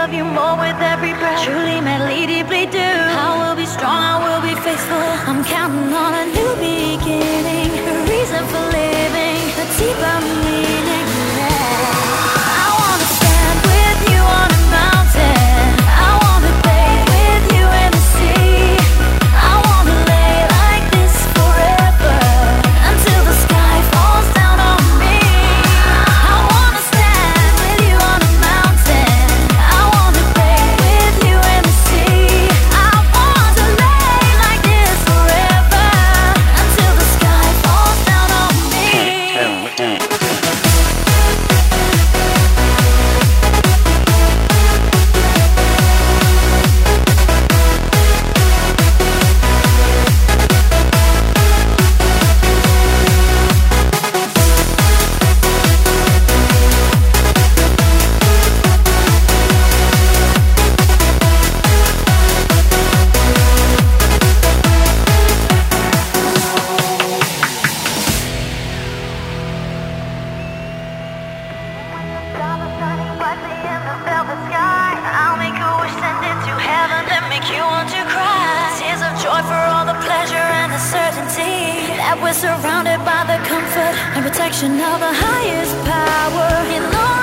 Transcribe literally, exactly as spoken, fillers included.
love you more with every breath. Truly, madly, deeply do. I will be strong, I will be faithful. I'm counting on a new beginning, a reason for living, a deeper meaning. Yeah. I wanna stand with you on a mountain. I wanna bathe with you in the sea. I wanna lay like this forever until the sky falls down on me. I wanna stand with you on a mountain. I wanna bathe with you in the sea. I want to lay like this forever until the sky falls down on me. Stars shining brightly in the velvet sky. I'll make a wish, send it to heaven, then make you want to cry. Tears of joy for all the pleasure and the certainty that we're surrounded by the comfort and protection of the highest power. In love